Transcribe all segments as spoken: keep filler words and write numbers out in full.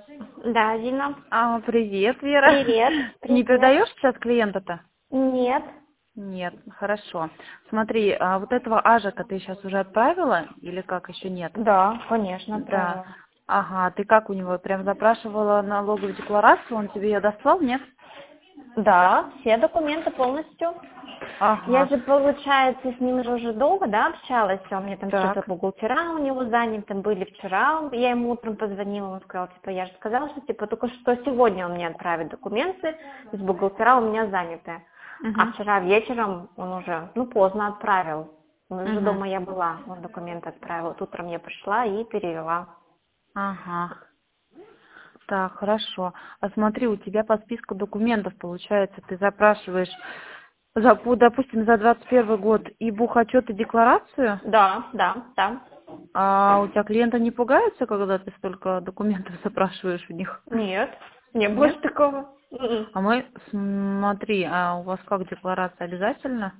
Да, Дина. А, привет, Вера. Привет. Не Привет. передаешь сейчас клиента-то? Нет. Нет, хорошо. Смотри, а вот этого Ажика ты сейчас уже отправила или как, еще нет? Да, конечно, Да. отправила. Ага, ты как у него, прям запрашивала налоговую декларацию, он тебе ее дослал, нет? Да, все документы полностью. Я Ага, же, получается, с ним же уже долго, да, общалась, он мне там что-то так. бухгалтера у него заняты были вчера, я ему утром позвонила, он сказал, типа, я же сказала, что, типа, только что сегодня он мне отправит документы, из бухгалтера у меня заняты. А Угу, вчера вечером он уже, ну, поздно отправил. Уже угу. дома я была, он документы отправил. Вот утром я пришла и перевела. Ага. Так, хорошо. А смотри, у тебя по списку документов, получается, ты запрашиваешь, за, по- допустим, за двадцать первый год и бухотчет, и декларацию, Да, да, да. а у тебя клиенты не пугаются, когда ты столько документов запрашиваешь у них? Нет, не было Нет? ж такого. М-м. А мы, смотри, а у вас как, декларация обязательно?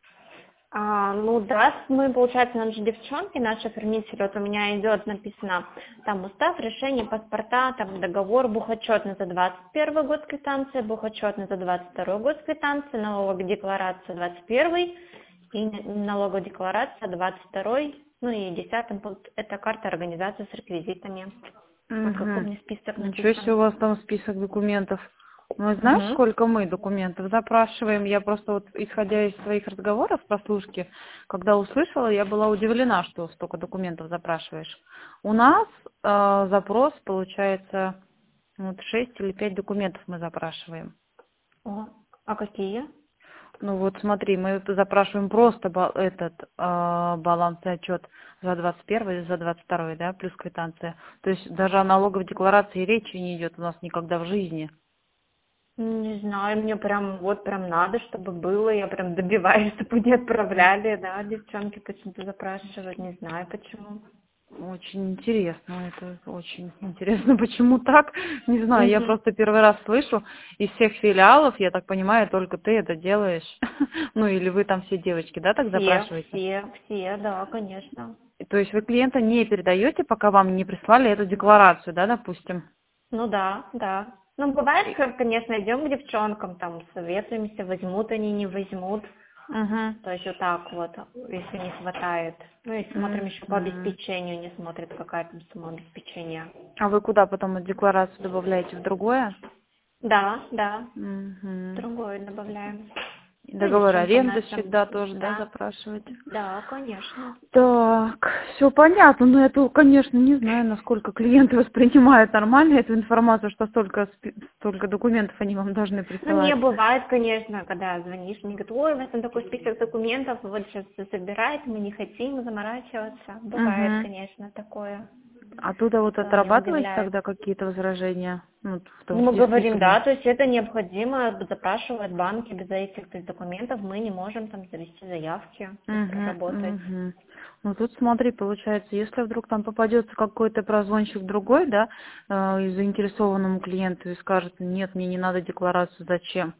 А, ну да, мы, получается, наши девчонки, наши оформители, вот у меня идет написано там устав, решение, паспорта, там договор, бухотчетный за двадцать первый год квитанция, бухотчетный за двадцать второй год квитанция, налоговая декларация двадцать первый и н- налоговая декларация двадцать второй, ну и десятый пункт, это карта организации с реквизитами. Вот какой у Угу. меня список Ничего себе написан. у вас там список документов. Ну, знаешь, Угу. сколько мы документов запрашиваем? Я просто вот, исходя из своих разговоров, прослушки, когда услышала, я была удивлена, что столько документов запрашиваешь. У нас э, запрос, получается, вот шесть или пять документов мы запрашиваем. О, а какие? Ну вот смотри, мы это запрашиваем просто ба- этот э, балансный отчет за двадцать первый и за двадцать второй, да, плюс квитанция. То есть даже о налоговой декларации речи не идет у нас никогда в жизни. Не знаю, мне прям вот прям надо, чтобы было, я прям добиваюсь, чтобы не отправляли, да, девчонки почему-то запрашивают, не знаю почему. Очень интересно, это очень интересно, почему так, не знаю, я Угу. просто первый раз слышу, из всех филиалов, я так понимаю, только ты это делаешь, ну или вы там все девочки, да, так Все, запрашиваете? все, все, да, конечно. То есть вы клиента не передаете, пока вам не прислали эту декларацию, да, допустим? Ну да, да. Ну, бывает, как, конечно, идем к девчонкам, там, советуемся, возьмут они, не возьмут. Угу. То есть вот так вот, если не хватает. Ну и смотрим еще по Мгм. обеспечению, не смотрит, какая там сумма обеспечения. А вы куда потом эту декларацию добавляете? В другое? Да, да, Угу. другое добавляем. Ну, Договор девчонкам аренды нашим, всегда тоже, да, да, запрашиваете? да, конечно. Так, все понятно, но это, конечно, не знаю, насколько клиенты воспринимают нормально эту информацию, что столько, спи- столько документов они вам должны Ну, не присылать. бывает, конечно, когда звонишь, мне говорят, ой, у вас там такой список документов, вот сейчас собирать, мы не хотим заморачиваться. Бывает, Угу. конечно, такое, Оттуда вот что они отрабатываете удивляют. тогда какие-то возражения? Ну, в том Ну, мы числе говорим, список. да, то есть это необходимо, запрашивают банки, без этих то есть, документов мы не можем там завести заявки, то есть Угу, проработать. угу. Ну тут смотри, получается, если вдруг там попадется какой-то прозвонщик другой, да, э, и заинтересованному клиенту и скажет, нет, мне не надо декларацию, зачем?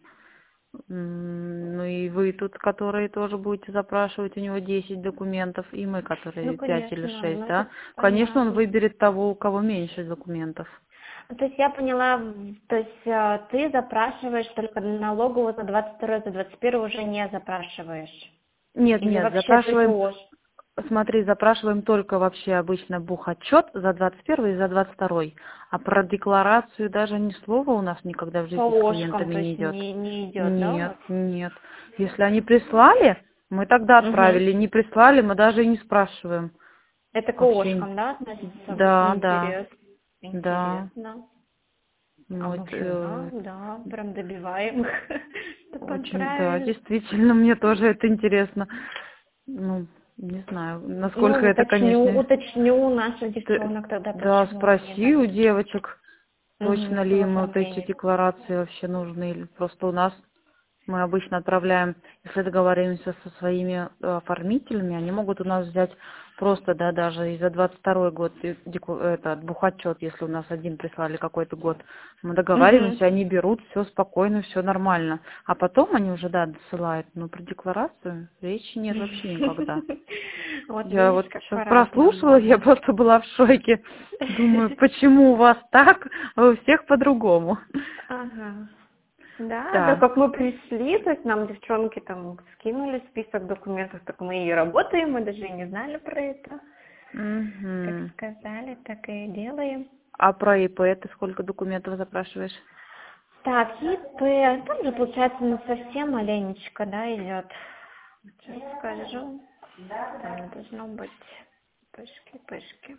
М, Ну и вы тут, которые тоже будете запрашивать у него десять документов, и мы, Ну, которые пять или конечно, шесть, ну это да? Конечно, он понятно. выберет того, у кого меньше документов. Ну, то есть я поняла, то есть а, ты запрашиваешь только налоговую за двадцать второй, за двадцать первый уже не запрашиваешь. Нет, Или нет, вообще только запрашиваем, ОЖ. смотри, запрашиваем только вообще обычно бухотчет за двадцать первый и за двадцать второй. А про декларацию даже ни слова у нас никогда в По жизни с ОЖкам, клиентами то не есть идет. не, не идет, да, у Нет, вас? нет. Если они прислали, мы тогда Угу. отправили. Не прислали, мы даже и не спрашиваем. Это к Вообще. ОЖкам, да, относится? Да, да, Интерес. да. Интересно. А Ну, мы это, вообще, да, э, да, прям добиваем их, чтобы очень, да, отправили. действительно, мне тоже это интересно. Ну, не знаю, насколько Ну, это, уточню, конечно, уточню у наших ты- девчонок тогда, да, почему они спроси там у девочек, угу, точно ли в им вот эти оформлении. декларации вообще нужны, или просто у нас Мы обычно отправляем, если договариваемся со своими оформителями, они могут у нас взять просто, да, даже и за двадцать второй год, и деку- этот бухотчет, если у нас один прислали какой-то год. Мы договариваемся, Мгм. они берут, все спокойно, все нормально. А потом они уже, да, досылают. Но про декларацию речи нет вообще никогда. Вот Я видишь, вот как сейчас по-разному. прослушала, я просто была в шоке. Думаю, почему у вас так, а у всех по-другому. Ага. Да, да, Да. как мы пришли, то есть нам девчонки там скинули список документов, так мы и работаем, мы даже и не знали про это. Как Мгм. сказали, так и делаем. А про ИП ты сколько документов запрашиваешь? Так, ИП, там же получается ну, совсем маленечко, да, идет. Сейчас скажу. Там должно быть пышки, пышки.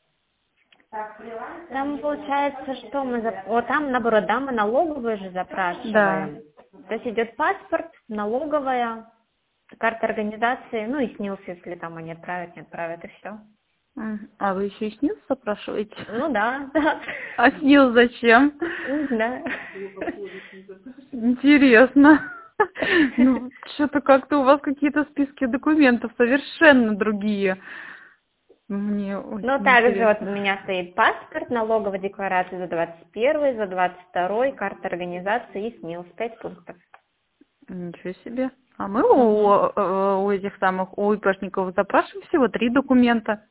Там получается, что мы, зап- вот там наоборот, да, мы налоговые же Да. запрашиваем. То есть идет паспорт, налоговая, карта организации, ну и СНИЛС, если там они отправят, не отправят, и все. Мгм. А вы еще и СНИЛС запрашиваете? Ну да, да. А СНИЛС зачем? Не знаю. Интересно. Ну, что-то как-то у вас какие-то списки документов совершенно другие. Мне Ну, очень также вот у интересно. меня стоит паспорт, налоговая декларация за двадцать первый, за двадцать второй, карта организации и СНИЛС, пять пунктов. Ничего себе. А мы у, Угу. э, у этих самых, у ИПшников запрашиваем всего три документа.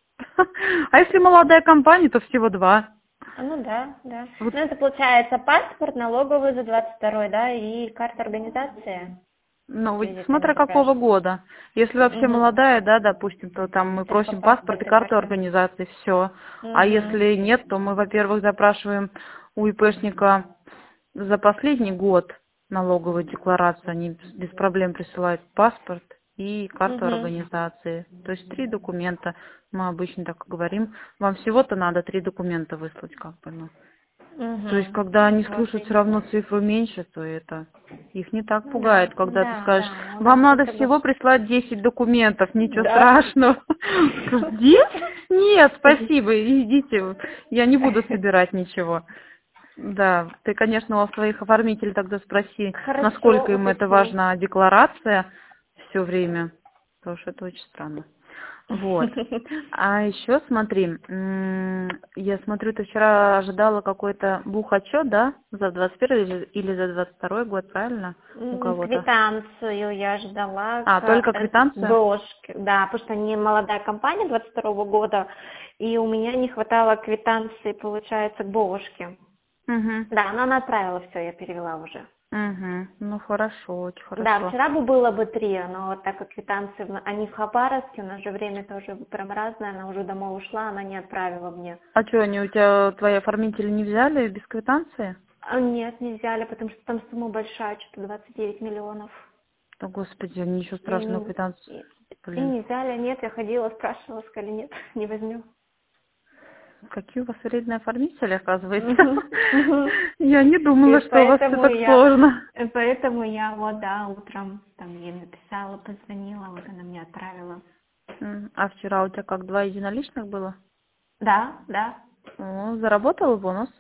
А если молодая компания, то всего два. Ну да, да. Вот, Ну, это получается паспорт, налоговый за двадцать второй, да, и карта организации. ну, вот Визитная смотря какого запрашивается. года. Если вообще Угу. молодая, да, допустим, то там мы Так по просим паспорт и паспорту карту карта. организации, все. А Угу. если нет, то мы, во-первых, запрашиваем у ИПшника за последний год налоговую декларацию. Они без проблем присылают паспорт и карту Угу. организации. То есть три документа. Мы обычно так и говорим. Вам всего-то надо три документа выслать, как бы, ну. То есть, Угу. когда они Вот слушают все равно видите. цифру меньше, то это их не так Ну да, пугает, когда ты да, скажешь, да. У нас вам надо это вот. всего прислать десять документов, ничего Да. страшного. десять? Нет, спасибо, идите, я не буду собирать ничего. Да, ты, конечно, у своих оформителей тогда спроси, Хорошо, насколько им это уточню. важна декларация все время, потому что это очень странно. Вот. А еще смотри, м, я смотрю, ты вчера ожидала какой-то бухотчет, да, за двадцать первый или или за двадцать второй год, правильно? У М, кого-то. Квитанцию я ждала А, к только э, квитанция? БОшке, да, потому что они молодая компания двадцать второго года, и у меня не хватало квитанции, получается, к БОшке. Угу. Да, но она отправила все, я перевела уже. Угу. Ну хорошо, очень Да, хорошо. вчера бы было бы три, но вот так как квитанции, в- они в Хабаровске, у нас же время тоже прям разное, она уже домой ушла, она не отправила мне. А что, они у тебя, твои оформители не взяли без квитанции? А нет, не взяли, потому что там сумма большая, что-то двадцать девять миллионов. О, господи, ничего И, страшного, не- квитанцию. и, и Блин, не взяли, нет, я ходила, спрашивала, сказали, нет, не возьмем. какие у вас вредные оформители, оказывается. Мгм, мгм. Я не И думала, что у вас все поэтому так я, сложно. э, поэтому я вот, да, утром там ей написала, позвонила, вот она мне отправила. М, А вчера у тебя как, два единоличных было? Да, да. О, заработала бонус?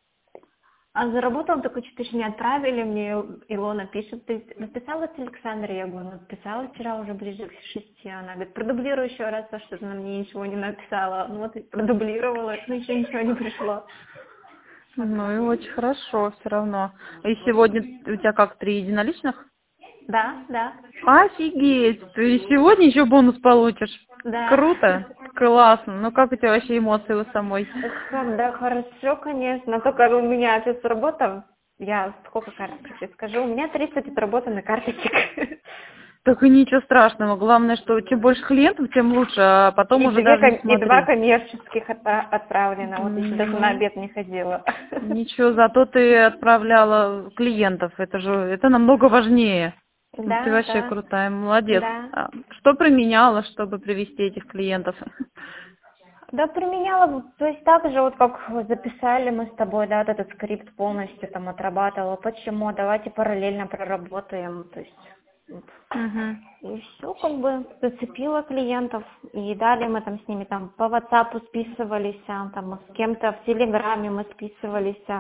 А заработал, только что-то еще не отправили, мне Илона пишет, ты написала с Александрой? Я говорю, написала вчера уже ближе к шести. Она говорит, продублируй еще раз, а что ты на мне ничего не написала. Ну вот и продублировала, но еще ничего не пришло. Ну и очень хорошо все равно. И сегодня у тебя как, три единоличных? Да, да, Офигеть! Ты и сегодня еще бонус получишь. да. Круто, классно. Ну как у тебя вообще эмоции у самой? Х- Да, хорошо, конечно. Только у меня сейчас работа, я сколько карточек тебе скажу, у меня тридцать отработанных карточек. Так и ничего страшного. Главное, что чем больше клиентов, тем лучше, а потом И уже две, даже не ком- и два смотри. коммерческих отпра- отправлено. Вот еще даже на Ну, обед не ходила. ничего, зато ты отправляла клиентов. Это же, это намного важнее. Ну, ты Да, вообще да, крутая, молодец. да. А что применяла, чтобы привести этих клиентов? Да, применяла, то есть так же, вот как записали мы с тобой, да, вот этот скрипт полностью там отрабатывала. Почему? Давайте параллельно проработаем, то есть вот. Мгм. И все, как бы зацепила клиентов. И далее мы там с ними там по WhatsApp списывались, а, там с кем-то в Телеграме мы списывались. а.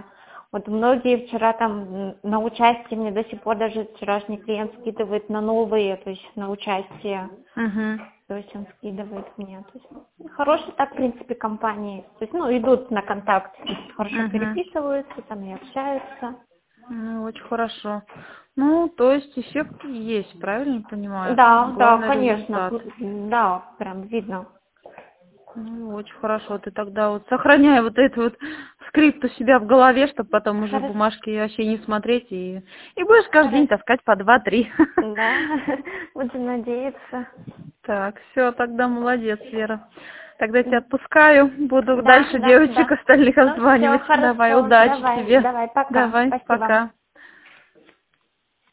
Вот многие вчера там на участие, мне до сих пор даже вчерашний клиент скидывает на новые, то есть на участие. Угу. То есть он скидывает мне. То есть хорошие так, в принципе, компании. То есть, ну, идут на контакт, хорошо Угу. переписываются, там и общаются. Ну, очень хорошо. Ну, то есть эффект есть, правильно понимаю? Да, да, Главный конечно. результат. Да, прям видно. Ну, очень хорошо. Ты тогда вот сохраняй вот этот вот скрипт у себя в голове, чтобы потом уже Хорошо. бумажки вообще не смотреть и, и будешь каждый день Хорошо. таскать по два-три. Да, будем надеяться. Так, все, тогда молодец, Вера. Тогда тебя отпускаю, буду Да, дальше да, девочек да. остальных Ну, все, обзванивать. Давай, хорошо. удачи Давай, тебе. давай, пока. Давай, Спасибо. пока.